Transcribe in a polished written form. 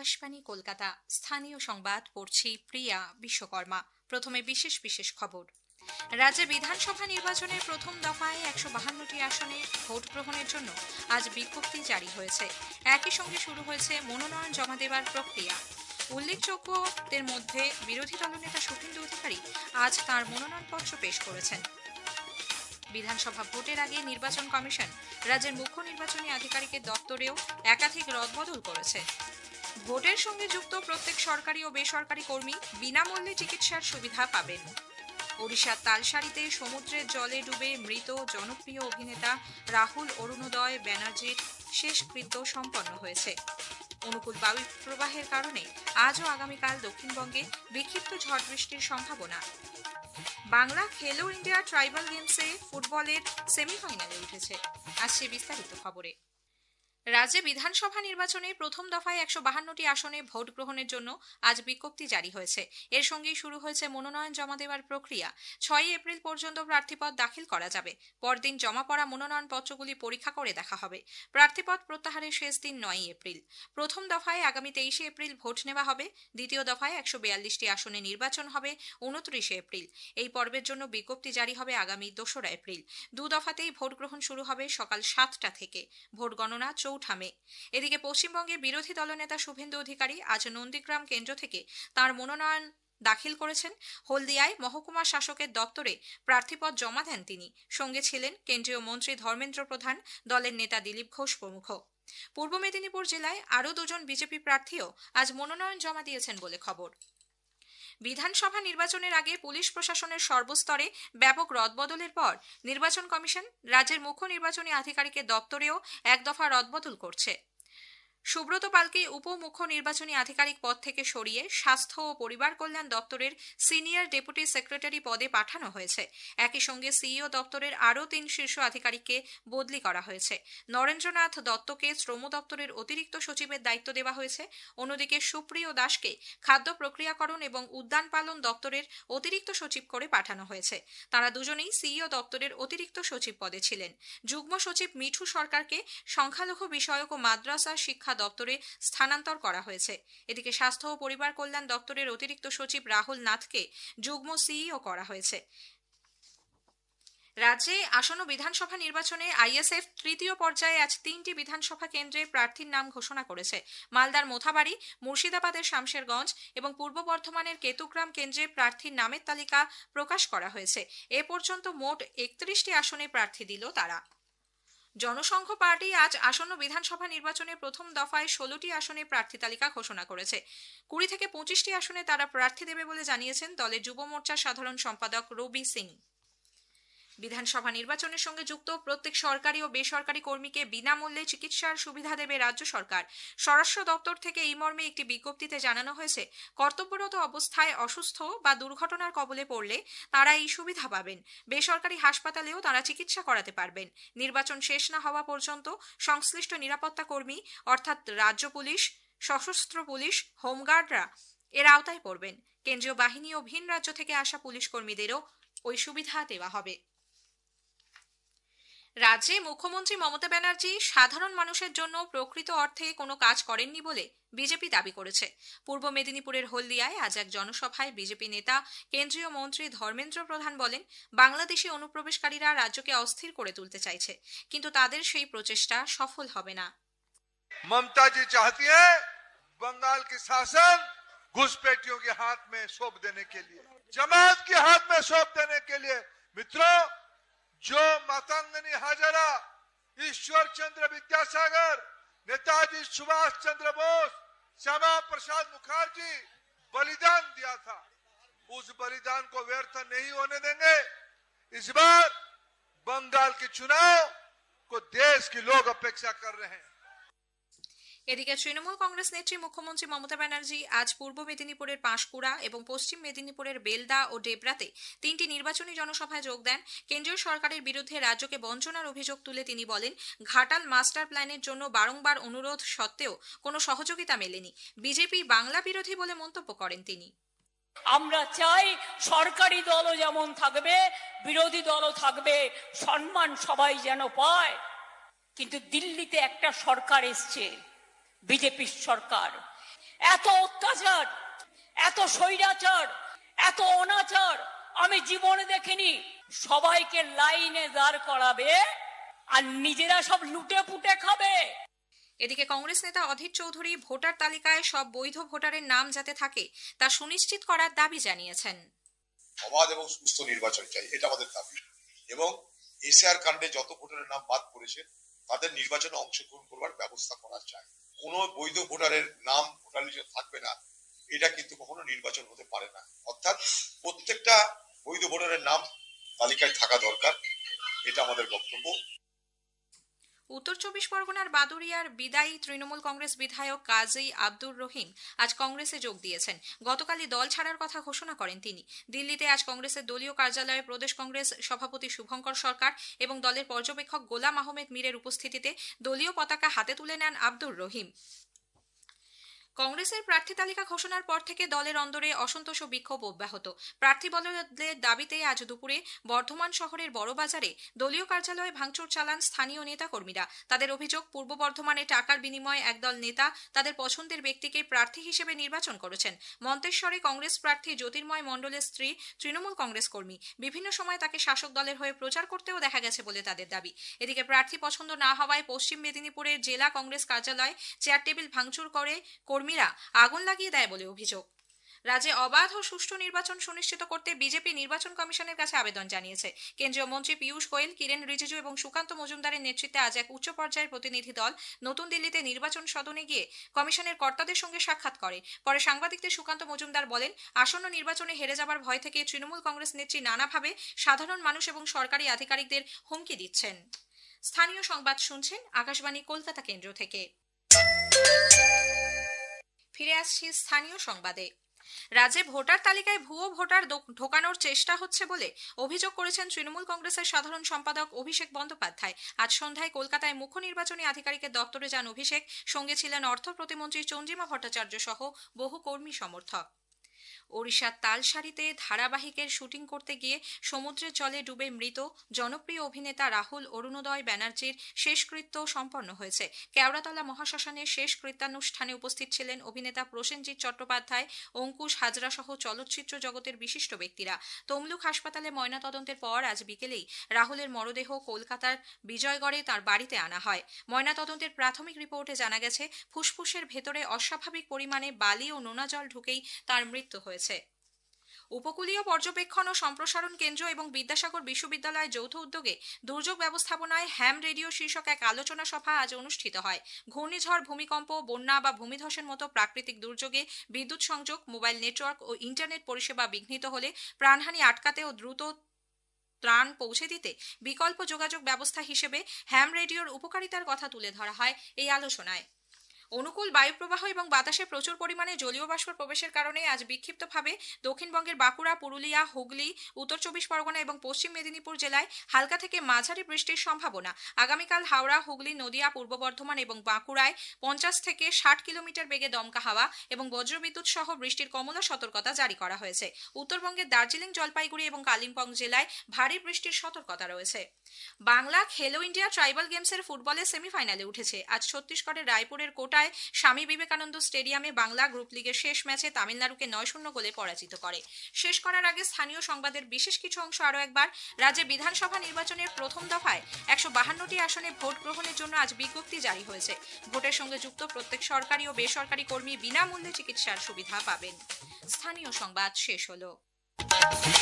আকাশবাণী কলকাতা। স্থানীয় সংবাদ পড়ছি প্রিয়া বিশ্বকর্মা। প্রথমে বিশেষ বিশেষ খবর। রাজ্যে বিধানসভা নির্বাচনের প্রথম দফায় ১৫২টি আসনে ভোট গ্রহণের জন্য আজ বিজ্ঞপ্তি জারি হয়েছে। একই সঙ্গে শুরু হয়েছে মনোনয়ন জমা দেওয়ার প্রক্রিয়া। উল্লেখযোগ্যদের মধ্যে বিরোধী দলনেতা শুভেন্দু অধিকারী আজ তাঁর মনোনয়নপত্র পেশ করেছেন। বিধানসভা ভোটের আগে নির্বাচন কমিশন রাজ্যের মুখ্য নির্বাচনী আধিকারিকের দপ্তরেও একাধিক রদবদল করেছে। ভোটের সঙ্গে যুক্ত প্রত্যেক সরকারি ও বেসরকারি কর্মী বিনামূল্যে চিকিৎসার সুবিধা পাবেন। ওড়িশার তালসারিতে সমুদ্রের জলে ডুবে মৃত জনপ্রিয় অভিনেতা রাহুল অরুণোদয় ব্যানার্জির শেষকৃত্য সম্পন্ন হয়েছে। অনুকূল বায়ু প্রবাহের কারণে আজ ও আগামীকাল দক্ষিণবঙ্গে বিক্ষিপ্ত ঝড় বৃষ্টির সম্ভাবনা। বাংলা খেলো ইন্ডিয়া ট্রাইবাল গেমসে ফুটবলের সেমিফাইনালে উঠেছে। আসছে বিস্তারিত খবরে। রাজ্যে বিধানসভা নির্বাচনে প্রথম দফায় ১৫২টি আসনে ভোট গ্রহণের জন্য আজ বিজ্ঞপ্তি জারি হয়েছে। এর সঙ্গেই শুরু হয়েছে মনোনয়ন জমা দেওয়ার প্রক্রিয়া। ৬ এপ্রিল পর্যন্ত প্রার্থীপদ দাখিল করা যাবে। পরদিন জমা পড়া মনোনয়নপত্রগুলি পরীক্ষা করে দেখা হবে। প্রার্থীপদ প্রত্যাহারের শেষ দিন ৯ এপ্রিল। প্রথম দফায় আগামী ২৩ এপ্রিল ভোট নেওয়া হবে। দ্বিতীয় দফায় ১৪২টি আসনে নির্বাচন হবে ২৯ এপ্রিল। এই পর্বের জন্য বিজ্ঞপ্তি জারি হবে আগামী ২রা এপ্রিল। দু দফাতেই ভোট গ্রহণ শুরু হবে সকাল ৭টা থেকে। ভোট গণনা ৪ঠা মে। এদিকে পশ্চিমবঙ্গের বিরোধী দলনেতা শুভেন্দু অধিকারী আজ নন্দীগ্রাম কেন্দ্র থেকে তার মনোনয়ন দাখিল করেছেন। হলদিয়ায় মহকুমা শাসকের দপ্তরে প্রার্থীপদ জমা দেন তিনি। সঙ্গে ছিলেন কেন্দ্রীয় মন্ত্রী ধর্মেন্দ্র প্রধান, দলের নেতা দিলীপ ঘোষ প্রমুখ। পূর্ব মেদিনীপুর জেলায় আরও দুজন বিজেপি প্রার্থীও আজ মনোনয়ন জমা দিয়েছেন বলে খবর। বিধানসভা নির্বাচনের আগে পুলিশ প্রশাসনের সর্বস্তরে ব্যাপক রদবদলের পর নির্বাচন কমিশন রাজ্যের মুখ্য নির্বাচনী আধিকারিকের দপ্তরেও এক দফা রদবদল করছে। সুব্রত পালকে উপ মুখ্য নির্বাচনী আধিকারিক পদ থেকে সরিয়ে স্বাস্থ্য ও পরিবার কল্যাণ দপ্তরের সিনিয়র ডেপুটি সেক্রেটারি পদে পাঠানো হয়েছে। একই সঙ্গে সিইও দপ্তরের আরও ৩ শীর্ষ আধিকারিককে বদলি করা হয়েছে। নরেন্দ্রনাথ দত্তকে শ্রম দপ্তরের অতিরিক্ত সচিবের দায়িত্ব দেওয়া হয়েছে। অন্যদিকে সুপ্রিয় দাসকে খাদ্য প্রক্রিয়াকরণ এবং উদ্যান পালন দপ্তরের অতিরিক্ত সচিব করে পাঠানো হয়েছে। তারা দুজনেই সিইও দপ্তরের অতিরিক্ত সচিব পদে ছিলেন। যুগ্ম সচিব মিঠু সরকারকে সংখ্যালঘু বিষয়ক ও মাদ্রাসা শিক্ষা দপ্তরে স্থানান্তর করা হয়েছে। এদিকে স্বাস্থ্য ও পরিবার কল্যাণ দপ্তরের অতিরিক্ত সচিব রাহুল নাথকে যুগ্ম সিইও করা হয়েছে। রাজ্যে আসন্ন বিধানসভা নির্বাচনে আইএসএফ তৃতীয় পর্যায়ে আজ ৩টি বিধানসভা কেন্দ্রে প্রার্থীর নাম ঘোষণা করেছে। মালদার মোথাবাড়ি, মুর্শিদাবাদের শামশেরগঞ্জ এবং পূর্ব বর্ধমানের কেতুগ্রাম কেন্দ্রে প্রার্থীর নামের তালিকা প্রকাশ করা হয়েছে। এ পর্যন্ত মোট ৩১টি আসনে প্রার্থী দিল তারা। জনসংঘ পার্টি আজ আসন্ন বিধানসভা নির্বাচনে প্রথম দফায় ১৬টি আসনে প্রার্থী তালিকা ঘোষণা করেছে। ২০ থেকে ২৫টি আসনে তারা প্রার্থী দেবে বলে জানিয়েছেন দলের যুব মোর্চার সাধারণ সম্পাদক রবি সিং। বিধানসভা নির্বাচনের সঙ্গে যুক্ত প্রত্যেক সরকারি ও বেসরকারি কর্মীকে বিনামূল্যে চিকিৎসার সুবিধা দেবে রাজ্য সরকার। স্বরাষ্ট্র দপ্তর থেকে এই মর্মে একটি বিজ্ঞপ্তিতে জানানো হয়েছে, কর্তব্যরত অবস্থায় অসুস্থ বা দুর্ঘটনার কবলে পড়লে তারা এই সুবিধা পাবেন। বেসরকারি হাসপাতালেও তারা চিকিৎসা করাতে পারবেন। নির্বাচন শেষ না হওয়া পর্যন্ত সংশ্লিষ্ট নিরাপত্তা কর্মী অর্থাৎ রাজ্য পুলিশ, সশস্ত্র পুলিশ, হোমগার্ডরা এর আওতায় পড়বেন। কেন্দ্রীয় বাহিনী ও ভিন রাজ্য থেকে আসা পুলিশ কর্মীদেরও ওই সুবিধা দেওয়া হবে। রাজ্যে মুখ্যমন্ত্রী মমতা ব্যানার্জি সাধারণ মানুষের জন্য প্রকৃত অর্থে কোনো কাজ করেননি বলে বিজেপি দাবি করেছে। পূর্ব মেদিনীপুরের হলদিয়ায় আজ এক জনসভায় বিজেপি নেতা কেন্দ্রীয় মন্ত্রী ধর্মেন্দ্র প্রধান বলেন, বাংলাদেশি অনুপ্রবেশকারীরা রাজ্যকে অস্থির করে তুলতে চাইছে, কিন্তু তাদের সেই প্রচেষ্টা সফল হবে না। ममता जी चाहती है बंगाल की शासन घुसपैठियों के हाथ में सौंप देने के लिए, जमात के हाथ में सौंप देने के लिए। मित्रों, जो मातंगनी हाजरा, ईश्वर चंद्र विद्यासागर, नेताजी सुभाष चंद्र बोस, श्यामा प्रसाद मुखर्जी बलिदान दिया था, उस बलिदान को व्यर्थ नहीं होने देंगे। इस बार बंगाल के चुनाव को देश के लोग अपेक्षा कर रहे हैं। এদিকে তৃণমূল কংগ্রেস নেত্রী মুখ্যমন্ত্রী মমতা ব্যানার্জি আজ পূর্ব মেদিনীপুরের পাঁশকুড়া এবং পশ্চিম মেদিনীপুরের বেলদা ও ডেবরাতে 3টি নির্বাচনী জনসভায় যোগ দেন। কেন্দ্রীয় সরকারের বিরুদ্ধে রাজ্যকে বঞ্চনার অভিযোগ তুলে তিনি বলেন, ঘাটাল মাস্টার প্ল্যানের জন্য বারংবার অনুরোধ সত্ত্বেও কোনো সহযোগিতা মেলেনি। বিজেপি বাংলা বিরোধী বলে মন্তব্য করেন তিনি। আমরা চাই সরকারি দলও যেমন থাকবে, বিরোধী দলও থাকবে, সম্মান সবাই যেন পায়। কিন্তু দিল্লিতে একটা সরকার এসছে, বিজেপির সরকার। এত অত্যাচার, এত স্বৈরাচার, এত অনাচার আমি জীবনে দেখিনি। সবাইকে লাইনে দাঁড় করাবে আর নিজেরা সব লুটে পুটে খাবে। এদিকে কংগ্রেস নেতা অধীর চৌধুরী ভোটার তালিকায় সব বৈধ ভোটারের নাম যাতে থাকে তা সুনিশ্চিত করার দাবি জানিয়েছেন। অবাধ এবং সুস্থ নির্বাচন চাই, এটা আমাদের দাবি। এবং এসআর কাণ্ডে যত ভোটারের নাম বাদ পড়েছে তাদের নির্বাচনে অংশগ্রহণ করবার ব্যবস্থা করা চাই। কোনো বৈধ ভোটারের নাম ভোটার লিস্টে থাকবে না, এটা কিন্তু কখনো নির্বাচন হতে পারে না। অর্থাৎ প্রত্যেকটা বৈধ ভোটারের নাম তালিকায় থাকা দরকার, এটা আমাদের বক্তব্য। উত্তর 24 পরগনার বাদুড়িয়ার বিদায়ী তৃণমূল কংগ্রেস বিধায়ক কাজী আব্দুর রহিম আজ কংগ্রেসে যোগ দিয়েছেন। গতকালই দল ছাড়ার কথা ঘোষণা করেন তিনি। দিল্লিতে আজ কংগ্রেসের দলীয় কার্যালয়ে প্রদেশ কংগ্রেস সভাপতি শুভঙ্কর সরকার এবং দলের পর্যবেক্ষক গোলাম আহমেদ মীরের উপস্থিতিতে দলীয় পতাকা হাতে তুলে নেন আব্দুর রহিম। কংগ্রেসের প্রার্থী তালিকা ঘোষণার পর থেকে দলের অন্দরে অসন্তোষ ও বিক্ষোভ অব্যাহত। প্রার্থী বদলের দাবিতে আজ দুপুরে বর্ধমান শহরের বড়বাজারে দলীয় কার্যালয়ে ভাঙচুর চালান স্থানীয় নেতাকর্মীরা। তাদের অভিযোগ, পূর্ব বর্ধমানে টাকার বিনিময়ে একদল নেতা তাদের পছন্দের ব্যক্তিকে প্রার্থী হিসেবে নির্বাচন করেছেন। মন্তেশ্বরে কংগ্রেস প্রার্থী জ্যোতির্ময় মণ্ডলের স্ত্রী তৃণমূল কংগ্রেস কর্মী, বিভিন্ন সময় তাকে শাসক দলের হয়ে প্রচার করতেও দেখা গেছে বলে তাদের দাবি। এদিকে প্রার্থী পছন্দ না হওয়ায় পশ্চিম মেদিনীপুরের জেলা কংগ্রেস কার্যালয় চেয়ার টেবিল ভাঙচুর করে কর্মীরা আগুন লাগিয়ে দেয় বলে অভিযোগ। রাজ্যে অবাধ ও সুষ্ঠু নির্বাচন সুনিশ্চিত করতে বিজেপি নির্বাচন কমিশনের কাছে আবেদন জানিয়েছে। কেন্দ্রীয় মন্ত্রী পীযূষ গোয়েল, কিরেন রিজিজু এবং সুকান্ত মজুমদারের নেতৃত্বে আজ এক উচ্চ পর্যায়ের প্রতিনিধি দল নতুন দিল্লিতে নির্বাচন সদনে গিয়ে কমিশনের কর্তাদের সঙ্গে সাক্ষাৎ করে। পরে সাংবাদিকদের সুকান্ত মজুমদার বলেন, আসন্ন নির্বাচনে হেরে যাবার ভয় থেকে তৃণমূল কংগ্রেস নেত্রী নানাভাবে সাধারণ মানুষ এবং সরকারি আধিকারিকদের হুমকি দিচ্ছেন। স্থানীয় সংবাদ শুনছেন আকাশবাণী কলকাতা কেন্দ্র থেকে। ফিরে আসছি স্থানীয় সংবাদে। রাজ্যে ভোটার তালিকায় ভুয়ো ভোটার ঢোকানোর চেষ্টা হচ্ছে বলে অভিযোগ করেছেন তৃণমূল কংগ্রেসের সাধারণ সম্পাদক অভিষেক বন্দ্যোপাধ্যায়। আজ সন্ধ্যায় কলকাতায় মুখ্য নির্বাচনী আধিকারিকের দপ্তরে যান অভিষেক। সঙ্গে ছিলেন অর্থ প্রতিমন্ত্রী চন্দ্রিমা ভট্টাচার্য সহ বহু কর্মী সমর্থক। ওড়িশার তালসারিতে ধারাবাহিকের শুটিং করতে গিয়ে সমুদ্রের জলে ডুবে মৃত জনপ্রিয় অভিনেতা রাহুল অরুণোদয় ব্যানার্জির শেষকৃত্য সম্পন্ন হয়েছে। কেওড়াতলা মহাশ্মশানের শেষ কৃত্যানুষ্ঠানে উপস্থিত ছিলেন অভিনেতা প্রসেনজিৎ চট্টোপাধ্যায়, অঙ্কুশ হাজরা সহ চলচ্চিত্র জগতের বিশিষ্ট ব্যক্তিরা। তমলুক হাসপাতালে ময়নাতদন্তের পর আজ বিকেলেই রাহুলের মরদেহ কলকাতার বিজয়গড়ে তার বাড়িতে আনা হয়। ময়নাতদন্তের প্রাথমিক রিপোর্টে জানা গেছে, ফুসফুসের ভেতরে অস্বাভাবিক পরিমাণে বালি ও নোনা জল ঢুকেই তার মৃত্যু হয়েছে। উপকূলীয় পর্যবেক্ষণ ও সম্প্রসারণ কেন্দ্র এবং বিদ্যাসাগর বিশ্ববিদ্যালয় যৌথ উদ্যোগে দুর্যোগ ব্যবস্থাপনায় হ্যাম রেডিও শীর্ষক এক আলোচনা সভা আজ অনুষ্ঠিত হয়। ঘূর্ণিঝড়, ভূমিকম্প, বন্যা বা ভূমিধসের মতো প্রাকৃতিক দুর্যোগে বিদ্যুৎ সংযোগ, মোবাইল নেটওয়ার্ক ও ইন্টারনেট পরিষেবা বিঘ্নিত হলে প্রাণহানি আটকাতে ও দ্রুত ত্রাণ পৌঁছে দিতে বিকল্প যোগাযোগ ব্যবস্থা হিসেবে হ্যাম রেডিওর উপকারিতার কথা তুলে ধরা হয় এই আলোচনায়। অনুকূল বায়ুপ্রবাহ এবং বাতাসে প্রচুর পরিমাণে জলীয় বাষ্প প্রবেশের কারণে আজ বিক্ষিপ্তভাবে দক্ষিণবঙ্গের বাঁকুড়া, পুরুলিয়া, হুগলি, উত্তর 24 পরগনা এবং পশ্চিম মেদিনীপুর জেলায় হালকা থেকে মাঝারি বৃষ্টির সম্ভাবনা। আগামীকাল হাওড়া, হুগলি, নদিয়া, পূর্ব বর্ধমান এবং বাঁকুড়ায় 50 থেকে 60 কিলোমিটার বেগে দমকা হাওয়া এবং বজ্রবিদ্যুৎ সহ বৃষ্টির কমলা সতর্কতা জারি করা হয়েছে। উত্তরবঙ্গের দার্জিলিং, জলপাইগুড়ি এবং কালিম্পং জেলায় ভারী বৃষ্টির সতর্কতা রয়েছে। বাংলা খেলো ইন্ডিয়া ট্রাইবাল গেমসের ফুটবলের সেমিফাইনালে উঠেছে। আজ ছত্তিশগড়ের রায়পুরের কোটায় স্বামী বিবেকানন্দ স্টেডিয়ামে বাংলা গ্রুপ লিগের শেষ ম্যাচে তামিলনাড়ুকে 9-0 গোলে পরাজিত করে। শেষ করার আগে স্থানীয় সংবাদের বিশেষ কিছু অংশ আরও একবার। রাজ্যে বিধানসভা নির্বাচনের প্রথম দফায় 152টি আসনে ভোট গ্রহণের জন্য আজ বিজ্ঞপ্তি জারি হয়েছে। ভোটের সঙ্গে যুক্ত প্রত্যেক সরকারি ও বেসরকারি কর্মী বিনামূল্যে চিকিৎসার সুবিধা পাবেন। স্থানীয় সংবাদ শেষ হলো।